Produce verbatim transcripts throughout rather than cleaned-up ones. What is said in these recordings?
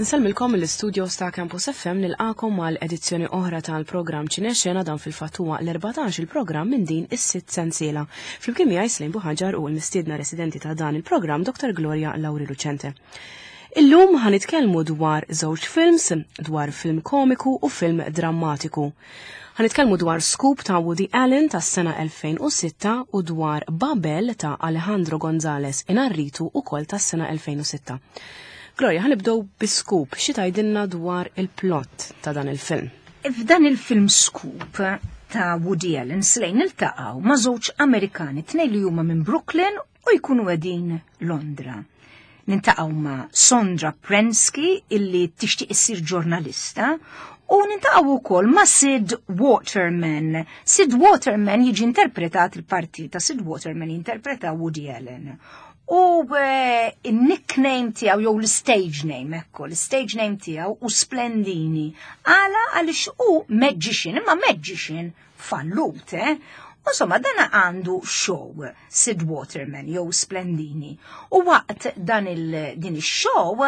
Nsalmilkom l-studios ta' Campus F M nilqakom mal edizzjoni oħra tal-programm Ċinexxena dan fil-fattuwa l-erbatax il-programm minn din is-sitt sensiela. Flimkien miegħi Slejn Buħaġar u l-mistiedna residenti ta' dan il-programm Doktor Gloria Lawri Luċente. Illum ħanitkellmu dwar żewġ films, dwar film komiku u film drammatiku. Ħanitkellmu dwar Scoop ta' Woody Allen tas-sena elfejn u sitta u dwar Babel ta' Alejandro González Inarritu ukoll tas-sena elfejn u sitta. Gloria, ħanibdew bi-Scoop, xi tgħidilna dwar il-plott ta' dan il-film? F'dan il-film Scoop ta' Woody Allen Slejn iltaqgħu ma' żewġ Amerikani tnejn li huma minn Brooklyn u jkunu qegħdin Londra. Nintaqgħu ma' Sondra Prensky illi tixtieq issir ġurnalista u nintaqgħu wkoll ma' Sid Waterman. Sid Waterman jiġi interpretat il-parti ta' Sid Waterman jinterpreta Woody Allen. U il-nickname tijaw, jew l-stage name, ekko, l-stage name tijaw u Splendini. Għala għalix u magician, imma magician fallut, eh? Insomma, dana għandu show, Sid Waterman, jew Splendini. U waqt dan il-din il-show,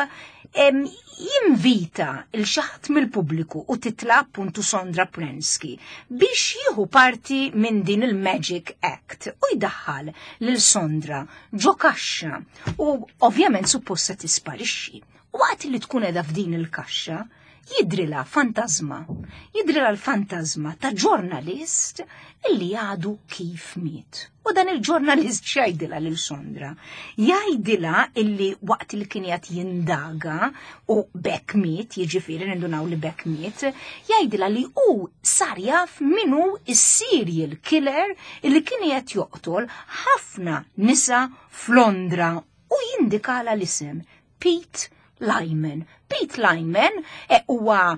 jinvita il-xaħat mill-pubbliku u titla appuntu Sondra Prensky biex jieħu parti minn din il-Magic Act u jdaħħal lil Sondra ġo kaxxa u ovvjament supposta tisparixxi. Waqt li tkun edha f'din il-kaxxa jidrila fantazma, jidrila l-fantazma ta' ġurnalist illi għadu kif miet. U dan il-ġurnalist xajdila lil Sondra. Jajdila illi waqt li kienjat jindaga u bekk miet, jiġifieri nindunaw li bekk miet, jajdila li u sar jaf minu is-serial killer illi kienjat joqtol ħafna nisa f'Londra u jindikala l-isem Pete Lyman. Pete Lyman huwa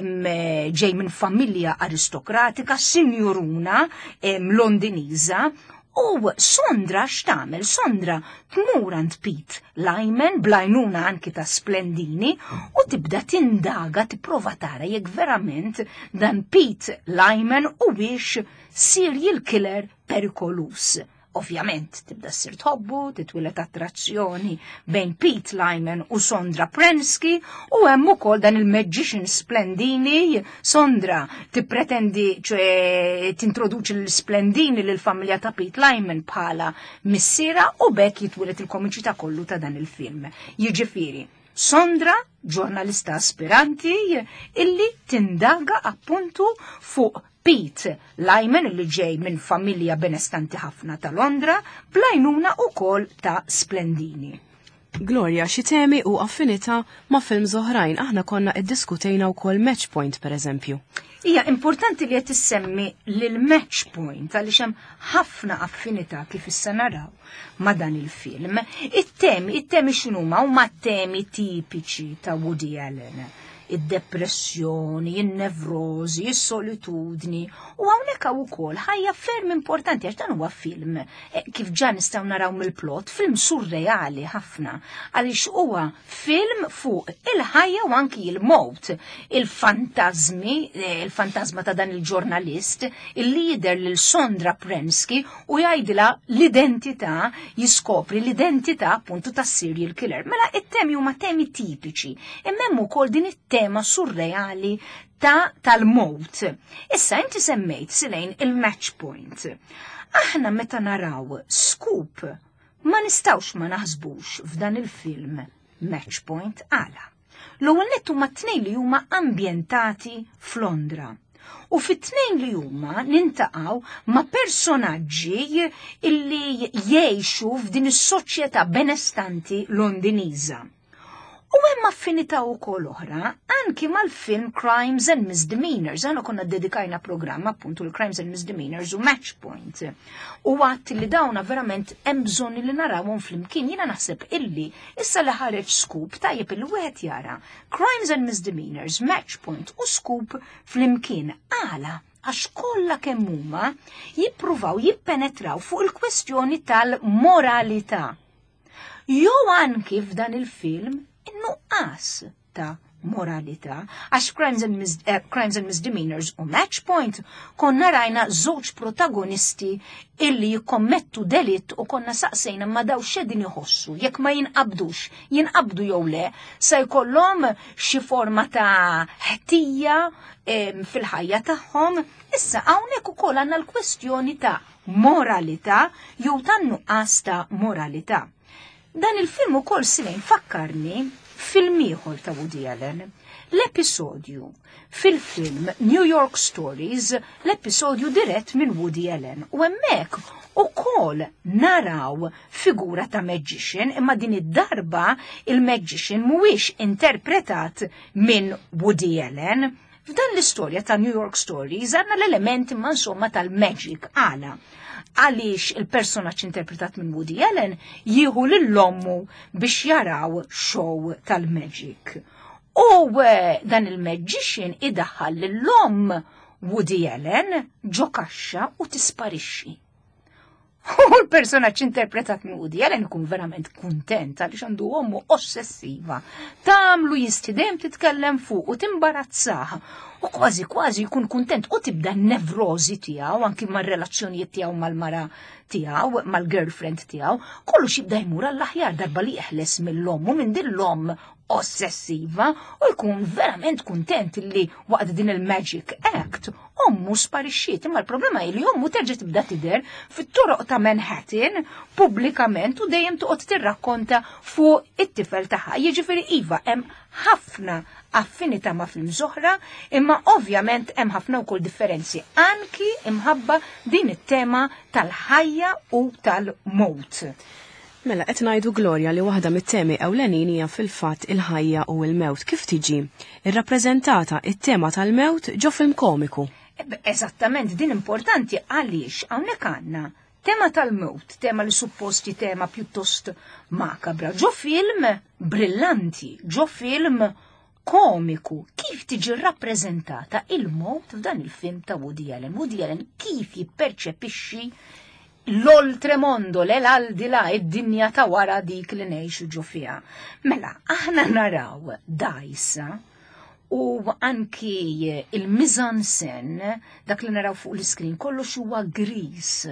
ġej minn familja aristokratika, sinjuruna Londiniża, u Sondra x'tagħmel? Sondra tmur għand Pete Lyman blajnuna anki ta' Splendini u tibda tindaga tipprova tara jekk verament dan Pete Lyman huwiex serial killer perikolus. Ovvjament, tibda ssir tħobbu, titwilet attrazzjoni bejn Pete Lyman u Sondra Prensky u hemm ukoll dan il-magician Splendini. Sondra tippretendi ċe tintroduċi l-Splendini lill-familja ta' Pete Lyman bħala missiera u bekk jitwilet il-komiċità kollu ta' dan il-film. Jiġifieri, Sondra, ġurnalista aspiranti, illi tindaga appuntu fuq Pete Lyman li ġej minn familja benestanti ħafna ta' Londra, blajnuna u kol ta' Splendini. Gloria, xi temi u affinità ma' films oħrajn, aħna konna iddiskutejna wkoll Match Point pereżempju. Hija importanti li qed issemmi lil Match Point għaliex hemm ħafna affinità kif issa naraw ma' dan il-film. It-temi, it-temi x'inhuma huma temi tipiċi ta' Woody Allen. Id-depressjoni, il-nevrozi, il-solitudni u hawnhekk hawn ukoll ħajja ferm importanti għax dan huwa film kif ġa nistgħu naraw mill-plot, film surreali ħafna għaliex huwa film fuq il-ħajja u anki il-mowt, il-fantasmi, il-fantasma ta' dan il-ġurnalist illi jidher lil Sondra Prensky u jgħidilha l-identità, jiskopri l-identità appuntu tas-serial killer. Mela it-temi huma temi tipiċi, imma hemm ukoll din it tema surreali ta' tal-mowt. Issa inti semmejt Slejn il-Match Point. Aħna meta naraw Scoop ma nistawx ma naħsbux f'dan il-film Match Point għala. L-ewwel nett huma tnejn li huma ambjentati f'Londra. U fit-tnejn li huma nintaqgħu ma' personaġġi illi jgħixu f'din is-soċjetà benestanti Londiniża. U hemm affinità wkoll oħra anki mal-film Crimes and Misdemeanors. Aħna konna dedikajna programm appuntu l-Crimes and Misdemeanors u Match Point. U għatt li dawna verament hemm bżonn li narawhom flimkien. Jiena naħseb illi issa li ħareġ Scoop tajjeb il wieħed jara Crimes and Misdemeanors, Match Point u Scoop flimkien. Għala għax kollha kemm huma jippruvaw jippenetraw fuq il-kwestjoni tal-moralità. Jew anki f'dan il-film in-nuqqas ta' moralità, għax crimes and, mis uh, crimes and misdemeanors u Match Point konna rajna żewġ protagonisti illi jikkommettu delitt u konna saqsejna ma daw xedin iħossu, jekk ma jinqabdux, jinqabdu jew le, se jkollhom xi forma ta' ħtija fil-ħajja tagħhom. Issa hawnhekk ukoll għandna l-kwestjoni ta' moralità jew tan-nuqqas ta' moralità. Dan il-film ukoll silejn fakkarni film ieħor ta' Woody Allen. L-episodju fil-film New York Stories, l-episodju dirett minn Woody Allen. U hemmhekk ukoll naraw figura ta' magician, imma din id-darba il-magician mhuwiex interpretat minn Woody Allen. F'dan l-istorja ta' New York Stories għandna l-element imma insomma tal-magic għala. Għaliex il-personaġġ interpretat minn Woody Allen jieħu lill-ommu biex jaraw show tal-magic. U dan il-magician idaħħal lill-omm Woody Allen ġo kaxxa u tisparixxi. U l-personaġġ interpretat minn Woody Allen ikun verament kuntent għaliex għandu ommu ossessiva. Tagħmlu jistidem titkellem fuq u timbarazzaha. U kważi kważi jkun kuntent u tibda n-nevrożi tiegħu anki mar-relazzjonijiet tiegħu mal-mara tiegħu, mal-girlfriend tiegħu, kollox jibda jmur għall-aħjar darba li jeħles mill-ommu minn din l-omm ossessiva u jkun verament kuntent li waqt din il-Magic Act ommu sparixxiet, imma l-problema hi li ommu terġa' tibda tidher fit-toroq ta' Manhattan pubblikament u dejjem toqgħod tirrakkonta fuq it-tifel tagħha. Jiġifieri iva hemm ħafna affinità ma' film oħra, imma ovvjament hemm ħafna wkoll differenzi anki imħabba din it-tema tal-ħajja u tal-mowt. Mela, qed ngħidu Gloria li waħda mit-temi ewlenin hija fil-fatt il-ħajja u l-mewt. Kif tiġi irrappreżentata it-tema tal-mewt ġo film komiku? Eżattament, din importanti għaliex hawnhekk għandna tema tal-mewt, tema li supposti tema pjuttost makabra, ġo film brillanti, ġo film komiku. Kif tiġi rappreżentata il-mewt f'dan il-film ta' Woody Allen? Woody Allen kif jipperċepixxi l-oltremondo, l-aldila, id-dinja ta' wara dik li ngħixu ġo fiha. Mela, aħna naraw dajsa u anki il-mise-en-scène, dak li naraw fuq l-iskrin, kollox huwa gris.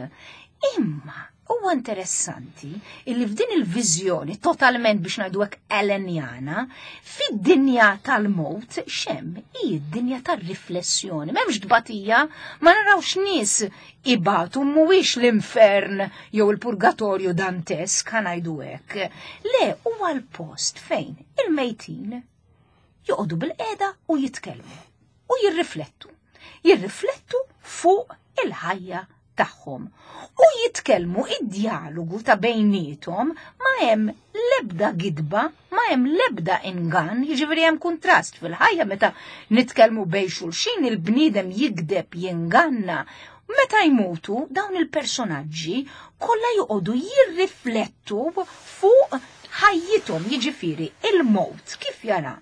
Imma huwa interessanti illi f'din il-viżjoni totalment biex ngħidu hekk Allenjana, fid-dinja tal-mowt xem hi d-dinja tar-riflessjoni. M'hemmx dbatija, ma narawx nies ibatu mhuwiex l-infern jew il-purgatorju dantesk ngħidu hekk. Le huwa l-post fejn il-mejtin joqogħdu bil-qiegħda u jitkellmu u jirriflettu. Jirriflettu fuq il-ħajja tagħhom u jitkellmu id-dialogu ta' bejnietom ma hemm l-ebda gidba, ma hemm l-ebda ingan, jiġifieri hemm kuntrast fil-ħajja meta nitkellmu bejn xulxin il-bniedem jigdeb jinganna. Meta jmutu dawn il-personaġġi kollha joqogħdu jirriflettu fuq ħajjithom, jiġifieri il-mowt kif jara.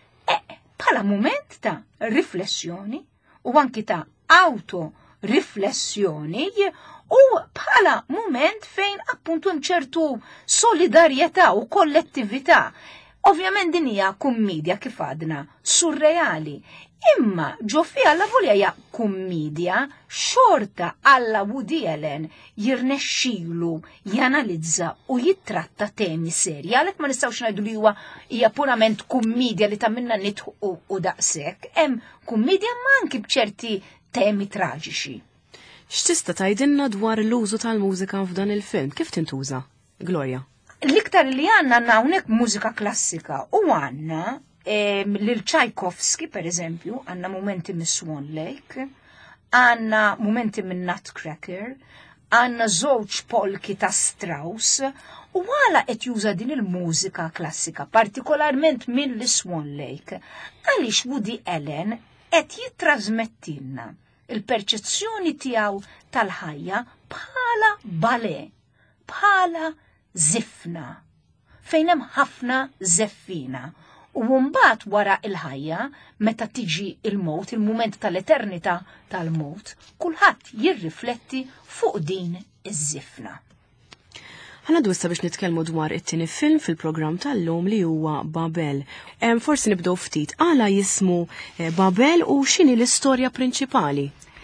E bħala mument ta' riflessjoni u anki ta' auto riflessjoni u bħala moment fejn appuntu ċertu solidarjetà u kollettività. Ovvjament din hija kummedja kif għadna surreali, imma ġo fiha alla volja hija kummedja xorta alla Woody Allen jirnexxielu janalizza u jittratta temi serji. Għalhekk ma nistgħux ngħidu li huwa hija purament kummedja li tagħmilna nidħu u daqshekk. Hemm kummedja ma anki b'ċerti temi traġiċi. X'tista' tgħidilna dwar l-użu tal-mużika f'dan il-film? Kif tintuża, Gloria? L-iktar li għandna hawnhekk mużika klassika u għandna lil Tchaikovsky per eżempju, għandna momenti minn Swan Lake, għandna momenti minn Nutcracker, għandna żewġ polki ta' Strauss u għala qed juża din il-mużika klassika, partikolarment minn Swan Lake, għaliex Woody Allen qed jittrażmettilna il-perċezzjoni tiegħu tal-ħajja bħala bale, bħala zifna, fejn hemm ħafna zeffina. U mbagħad wara il-ħajja, meta tiġi il-mowt, il-mument tal-eternità tal-mowt, kulħadd jirrifletti fuq din iż-żifna. Ħanaddu issa biex nitkellmu dwar it-tieni film fil-programm tal-lum li huwa Babel. Em, forsi nibdew ftit għala jismu eh, Babel u x'inhi l-istorja prinċipali?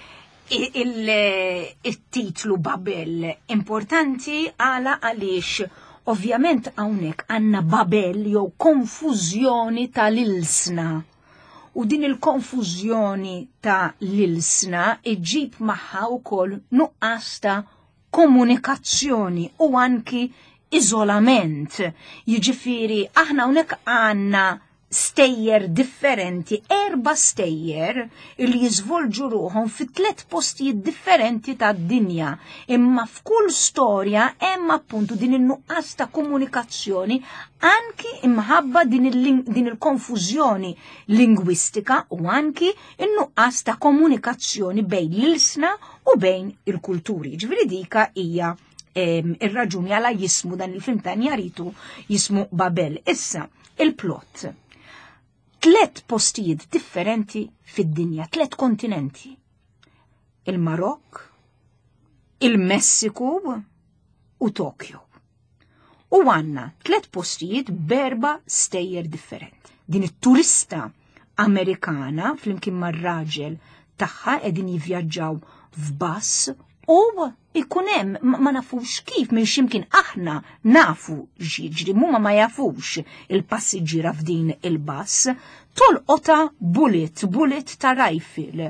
Il-titlu Babel importanti għala għaliex ovvjament hawnhekk għandna Babel jew konfużjoni tal-ilsna. U din il-konfużjoni ta' l-ilsna iġġib magħha wkoll nuqqas ta' komunikazzjoni u anki iżolament. Jiġifieri aħna hawnhekk għandna stejjer differenti, erba stejjer li jiżvolġu ruħhom fi tliet postijiet differenti tad-dinja. Imma f'kull storja hemm appuntu din in-nuqqas ta' komunikazzjoni anki imħabba din il-konfużjoni lingwistika u anki in-nuqqas ta' komunikazzjoni bejn l-ilsna u bejn il-kulturi. Ġifieri dika hija ir-raġuni għala jismu dan il-film ta' Njaritu jismu Babel. Issa, il-plott. Tlet postijiet differenti fid-dinja, tlet kontinenti. Il-Marokk, il-Messiku u Tokyo. U għanna tlet postijiet berba stejjer differenti. Din it-turista Amerikana flimkien mar-raġel tagħha qegħdin jivvjaġġaw f'bass u ikunem ma nafux kif minn ximkien aħna nafu ġiġri mumma ma jafux il-passiġġiera f'din il-bass tolqota bullet, bullet ta' rifle.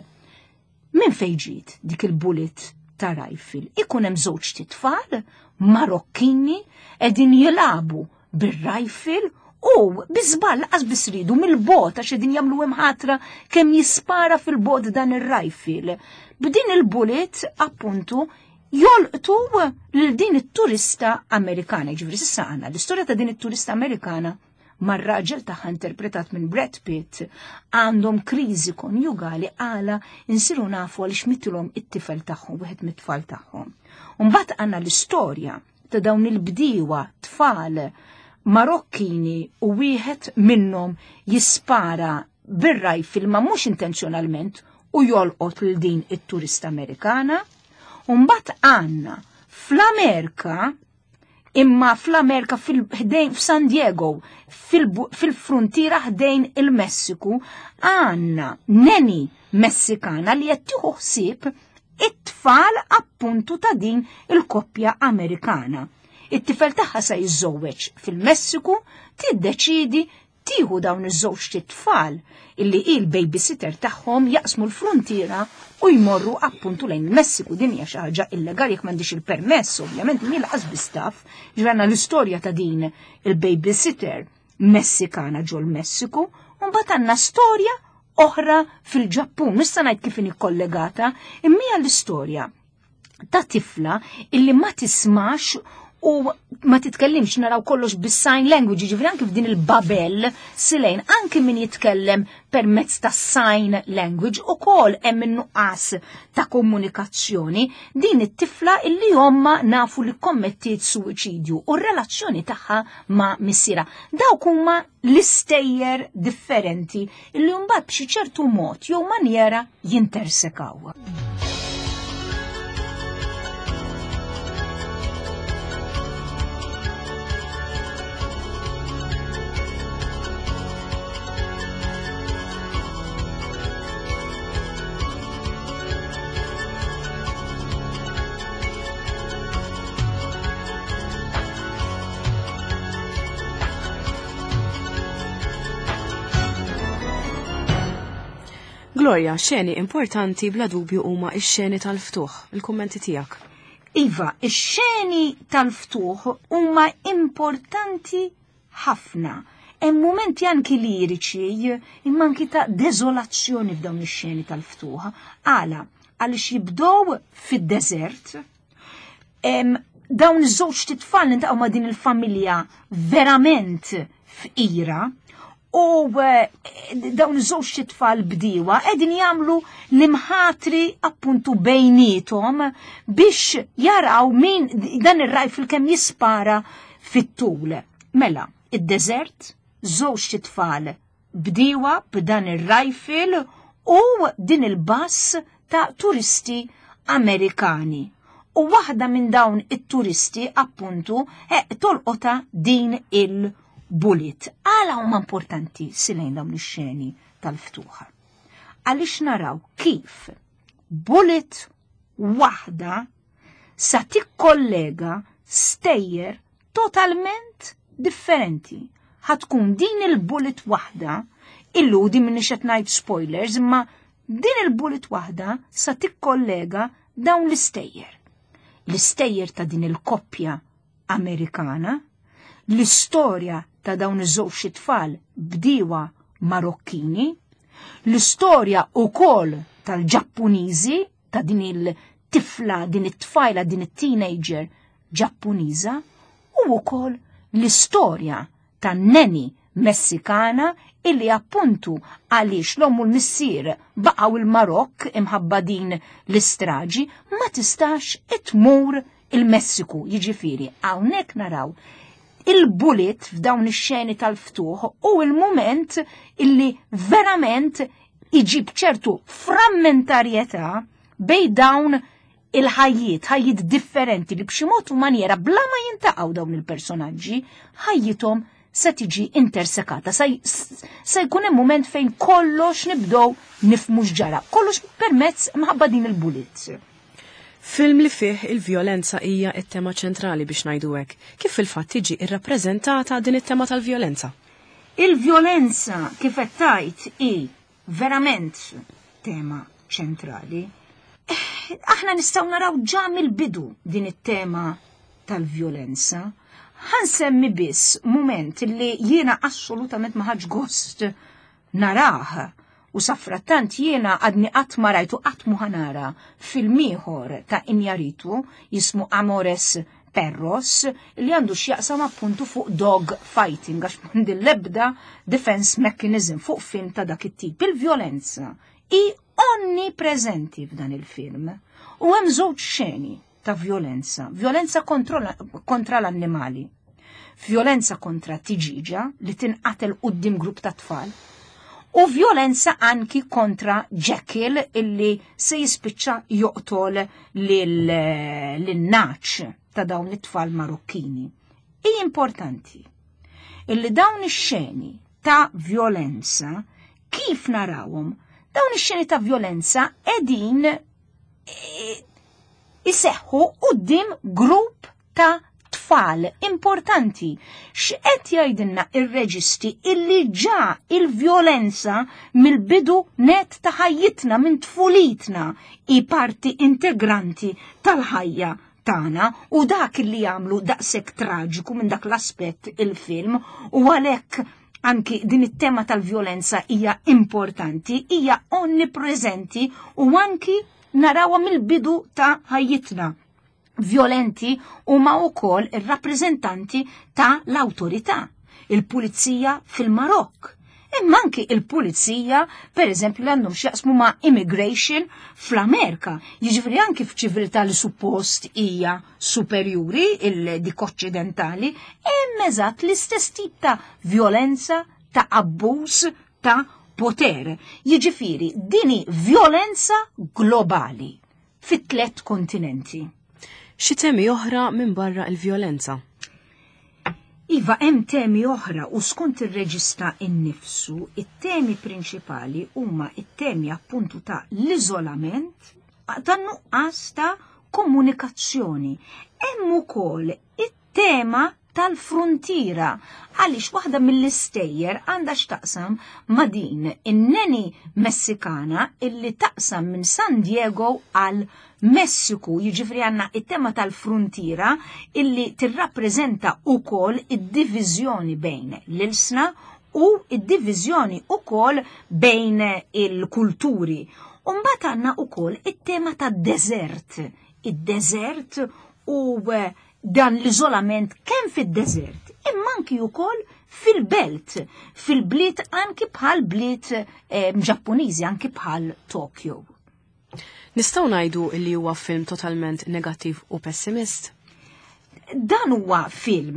Min fejġiet dik il-bullet ta' rifle? Ikunem żewġ titfal Marokkini qegħdin jilabu bir-rifle u bizbal laqas bisridu mill-bot għax qegħdin jagħmlu imħatra kemm jispara fil-bot dan ir-rifle. B'din il-bullet appuntu jolqtu lil din it-turista Amerikana. Ġifri s'issa għandna l-istorja ta' din it-turista Amerikana mar-raġel tagħha interpretat minn Brad Pitt għandhom kriżi konjugali għala insiru nafu għaliex mittilhom it-tifel tagħhom wieħed mit-tfal tagħhom. U mbagħad għandna l-istorja ta' dawn il-bdiewa tfal Marokkini u wieħed minnhom jispara bir-rifle ma mhux intenzjonalment u jolqot lil din it-turista Amerikana. U mbagħad għandna fl-Amerika imma fl-Amerika fil-ħdejn f'San Diego fil-frontiera ħdejn il-Messiku għandna neni Messikana li qed tieħu ħsieb it-tfal appuntu ta' din il-koppja Amerikana. It-tifel tagħha se jiżżewweġ fil-Messiku tiddeċidi tieħu dawn iż-żewġ titfal illi il-babysitter tagħhom jaqsmu l-frontiera u jmorru appuntu lejn il-Messiku. Din hija xi ħaġa illegali jekk m'għandix il-permess, ovvjament mi laqas bistaf. Ġranna l-istorja ta' din il-babysitter Messikana ġol Messiku u mbagħad għandna storja oħra fil-Ġappun. Nista' ngħid kif inhi kollegata, imma l-istorja ta' tifla illi ma tismax u ma titkellimx naraw kollox bis-sign language, ġifri anki f'din il-Babel silejn anki min jitkellem permezz ta' sign language u kol hemm nuqqas ta' komunikazzjoni din it-tifla illi homma nafu li kommettiet suicidju u r-relazzjoni tagħha ma' missiera. Dawk huma l-istejjer differenti illi mbagħad b'xi ċertu mod jew maniera jintersekaw. Gloria, xeni importanti bla dubju huma x-xeni tal-ftuħ. Il-kummenti tiegħek. Iva, ix-xeni tal-ftuħ huma importanti ħafna. Hemm momenti anki liriċi imma anki ta' deżolazzjoni f'dawn ix-xeni tal-ftuħ. Għala, għaliex jibdew fid-deżert. Dawn iż-żewġ titfal nintaqgħu ma' din il-familja verament fqira. U dawn iż-żewġ titfal bdiewa qegħdin jagħmlu l-imħatri appuntu bejnietom biex jaraw min dan ir-rifle kemm jispara fit-tul. Mela, id-deżert, żewġ titfal bdiewa b'dan ir-rifle u din il-bass ta' turisti Amerikani. u waħda minn dawn it-turisti appuntu tolqota din il-bullet. Għala huma importanti silejn dawn ix-xeni tal-ftuħa. Għaliex naraw kif bullet waħda sa tikkollega stejjer totalment differenti. Ħatkun din il-bullet waħda, illudi minni xed ngħid spoilers, imma din il-bullet waħda sa tikkollega dawn l-istejjer. L-istejjer ta' din il-koppja Amerikana, l-istorja ta' dawn iż-żewġ tfal bdiewa Marokkini, l-istorja ukoll tal-Ġappuniżi ta' din il-tifla, din it-tfajla, din it-teenager Ġappuniża, u wkoll l-istorja tan-neni Messikana illi appuntu għaliex l-om u l-missier baqgħu il-Marokk imħabba din l-istraġi ma tistax itmur il-Messiku. Jiġifieri hawnhekk naraw il-bullet f'dawn ix-xeni tal-ftuħ u il-mument illi verament iġib ċertu frammentarjetà bej dawn il-ħajjiet, ħajjiet differenti li b'xi mod u maniera bla ma jintaqgħu dawn il-personaġġi, ħajjithom se tiġi intersekata, se jkun hemm mument fejn kollox nibdew nifhmu x'ġara, kollox permezz mħabba din il-bullet. Film li fih il-vjolenza hija t-tema ċentrali biex ngħidu hekk. Kif fil-fatt tiġi irrappreżentata din it-tema tal-vjolenza? Il-vjolenza kif qed tgħid hi verament tema ċentrali. Aħna nistgħu naraw ġa mill-bidu din it-tema tal-vjolenza. Ħansemmi biss mument li jiena assolutament ma ħaġ gost narah u safrattant jiena għadni qatt ma rajtu qatt mu ħanara fil-ieħor ta' Injaritu jismu Amores Perros li għandu x'jaqsam appuntu fuq dog fighting għax m'għandi l-ebda defense mechanism fuq film ta' dak it-tip. Il-vjolenza i onnipreżenti f'dan il-film u hemm żewġ xeni ta' violenza, violenza kontra l-annimali, violenza kontra tiġiġa li tinqatel qudiem grupp ta' tfal, u violenza anki kontra Jekyll illi se jispiċċa joqtol lil-naċ ta' dawn it-tfal Marokkini. I importanti illi dawn ix-xeni ta' violenza kif narawhom, dawn ix-xeni ta' violenza qegħdin iseħħu qudiem grupp ta' tfal importanti. X'qed jgħidilna ir-reġisti illi ġa il-vjolenza mill-bidu net ta' ħajjitna minn tfulitna i parti integranti tal-ħajja tagħna u dak li jagħmlu daqshekk traġiku minn dak l-aspett il-film u għalhekk anki din it-tema tal-vjolenza hija importanti, hija onnipreżenti u anki narawha mill-bidu ta' ħajjitna. Violenti huma wkoll ir-rappreżentanti ta' l-awtorità, il-pulizija fil-Marokk. Imma anki il-pulizija, pereżempju, li għandhom x'jaqsmu ma' immigration fl-Amerika. Jiġifieri anki f'ċiviltà li suppost hija superjuri il-dik occidentali, hemm eżatt l-istess tip ta' violenza, ta' abbuż, ta' poter. Jiġifieri dini violenza globali fit-tlet kontinenti. Xi temi oħra minn barra l-vjolenza? Iva, hemm temi oħra u skont ir-reġista innifsu, it-temi prinċipali huma it-temi appuntu ta' l-iżolament, ta' nuqqas ta' komunikazzjoni. Hemm ukoll it-tema tal-frontiera, għaliex waħda mill-istejjer għandha x'taqsam ma' din in-neni Messikana illi taqsam minn San Diego għal Messiku, jiġifieri għandna it-tema tal-frontiera illi tirrappreżenta wkoll id-diviżjoni bejn l-ilsna u id-diviżjoni wkoll bejn il-kulturi. U mbagħad għandna wkoll it-tema tad-deżert. Id-deżert u dan l-iżolament kemm fid-deżert, imma anki wkoll fil-belt, fil-bliet anki bħal bliet eh, Ġappuniżi, anki bħal Tokyo. Nistgħu ngħidu li huwa film totalment negattiv u pessimist? Dan huwa film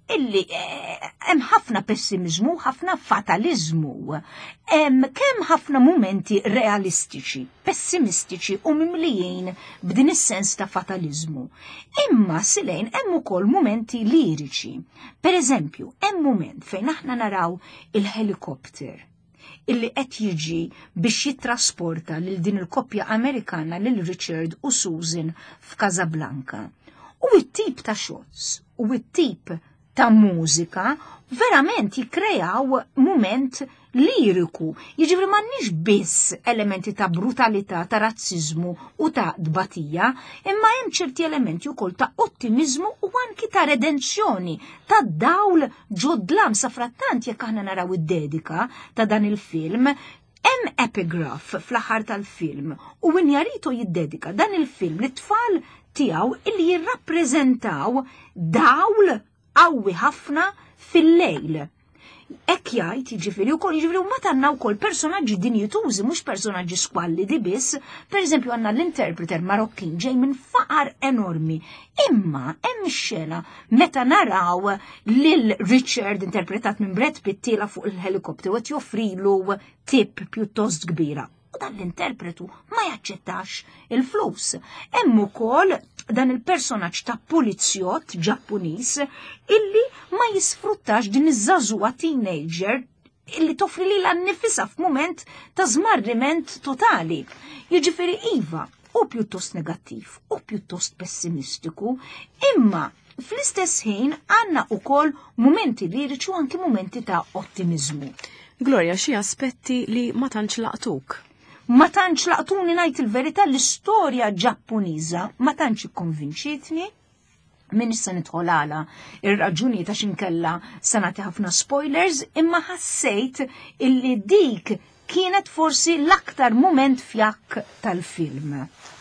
illi hemm ħafna pessimizmu, ħafna fatalizmu, hemm kemm ħafna momenti realistiċi, pessimistiċi u mimlijin b'din is-sens ta' fatalizmu. Imma silejn hemm ukoll momenti liriċi. Per eżempju, hemm moment fejn aħna naraw il-helikopter illi qed jiġi biex jittrasporta lil din il-koppja Amerikana lil Richard u Susan f'Casablanca. U it-tip ta' shots u it-tip ta' mużika verament jikkrejaw moment liriku. Jiġifieri m'għandniex biss elementi ta' brutalità, ta' razzizmu u ta' dbatija, imma hemm ċerti elementi wkoll ta' ottimizmu u anki ta' redenzjoni, ta' dawl ġodlam sa frattant jekk aħna naraw id-dedika ta' dan il-film. Hemm epigraph fl-aħħar tal-film u Injaritu jiddedika dan il-film lit-tfal tiegħu illi jirrappreżentaw dawl qawwi ħafna fil-lejl. Ek jgħid jiġifieri wkoll jiġifieri huma għandna wkoll personaġġi dinjitużi mhux personaġġi squallidi biss, pereżempju għandna l-interpreter Marokkin ġej minn faqar enormi. Imma hemm ix-xena meta naraw lil Richard interpretat minn Brad Pitt tiela fuq il-helikopter qed joffrilu tip pjuttost kbira. U dan l-interpretu ma jaċċettax il-flus. Hemm ukoll dan il-personaġġ ta' polizzjott Ġappuniż illi ma jisfruttax din iż-żagħżugħa teenager illi toffri lilha nnifisha f'mument ta' żmarriment totali. Jiġifieri iva, u pjuttost negattiv u pjuttost pessimistiku, imma fl-istess ħin għandna wkoll mumenti liriċi u anki mumenti ta' ottimizmu. Gloria, xi aspetti li ma tantx laqtuk? Ma tantx laqtuni ngħid il-verità l-istorja Ġappuniża ma tantx ikkonvinċitni. Min issa nidħol għala ir-raġuni ta' xinkella se nagħti ħafna spoilers, imma ħassejt illi dik kienet forsi l-aktar mument fjak tal-film.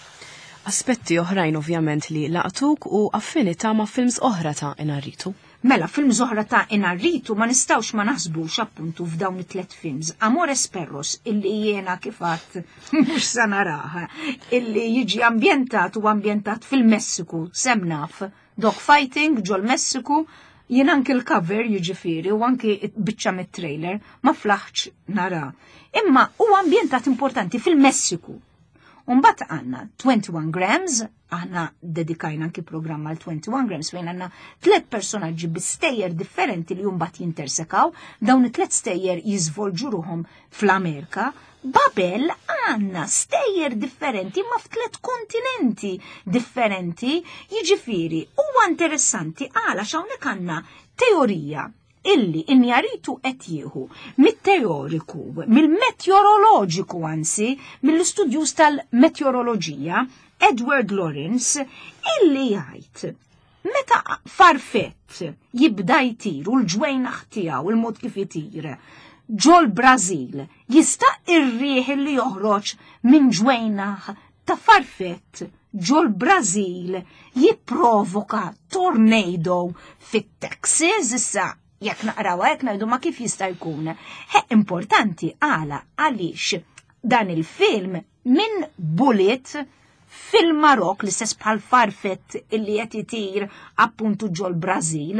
Aspetti oħrajn ovvjament li laqtuk u affinità ma' films oħra ta' Inarritu. Mela, film zoħra ta' Inarritu ma nistawx ma naħsbux appuntu f'dawn it-tlet films. Amores Perros, illi jiena kifat mhux sa naraha, illi jiġi ambjentat u ambjentat fil-Messiku, semnaf, dogfighting ġol Messiku, jien anki l-cover jiġifieri u anki biċċa mit-trailer ma flaħx nara. Imma u ambjentat importanti fil-Messiku. Umbat għanna twenty-one grams, għanna dedikajna anki programma għal twenty-one grams, fejn għanna tlet personaġġi bistejjer differenti li jumbat jintersekaw, dawn it-tlet stejjer jizvolġu ruhom fl-Amerika. Babel għanna stejjer differenti ma f'tlet kontinenti differenti, jiġifieri huwa interessanti għala xawnek għanna teorija illi Injaritu qed jieħu mit-teoriku, mill-meteoroloġiku ansi, mill-istudjus tal-meteoroloġija, Edward Lorenz, illi jgħid meta farfett jibda jtir u l-ġwejnaħ tiegħu il-mod kif jitir ġol Brażil, jista' ir-riħ li joħroġ minn ġwejnaħ ta' farfett ġol Brażil jipprovoka tornado fit-Texas issa. Jekk naqrawa jekk ngħidu ma kif jista' jkun. He importanti għala għaliex dan il-film minn bullet fil-Marok l-istess bħal farfett illi qed itir appuntu ġol Brażil,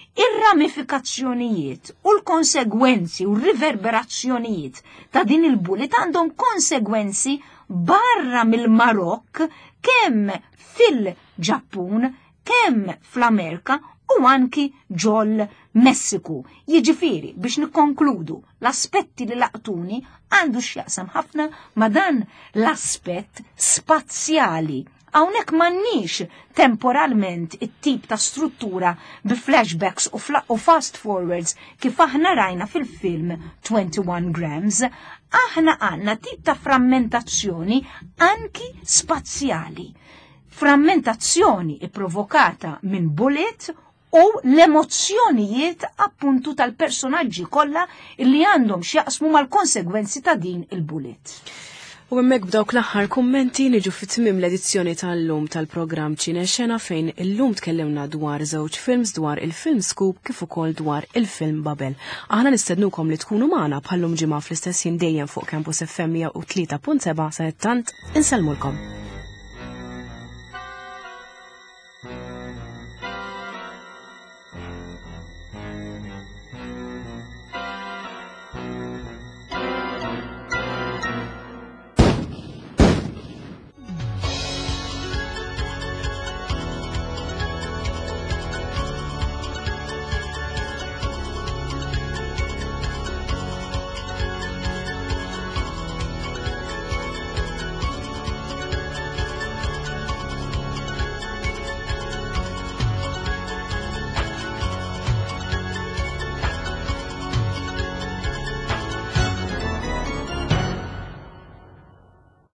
ir-ramifikazzjonijiet u l-konsegwenzi u r-riverberazzjonijiet ta' din il-bullet għandhom konsegwenzi barra mill-Marok kemm fil-Ġappun, kemm fl-Amerika u anki ġol Messiku. Jiġifieri biex nikkonkludu l-aspetti li laqtuni għandu x'jaqsam ħafna ma' dan l-aspett spazjali. Hawnhekk m'għandniex temporalment it-tip ta' struttura bi flashbacks u, u fast forwards kif aħna rajna fil-film twenty-one grams, aħna għandna tip ta' frammentazzjoni anki spazjali. Frammentazzjoni ipprovokata minn bullet u l-emozzjonijiet appuntu tal-personaġġi kollha li għandhom x'jaqsmu mal-konsegwenzi ta' din il-bullet. U hemmhekk b'dawk l-aħħar kummenti niġu fit-tmiem l-edizzjoni tal-lum tal-programm Ċinexxena fejn illum tkellimna dwar żewġ films dwar il-film Scoop kif ukoll dwar il-film Babel. Aħna nistednukom li tkunu magħna bħallum ġimgħa fl-istess jien dejjem fuq Campus F M u tlieta punt seba' sa tant insellmulkom.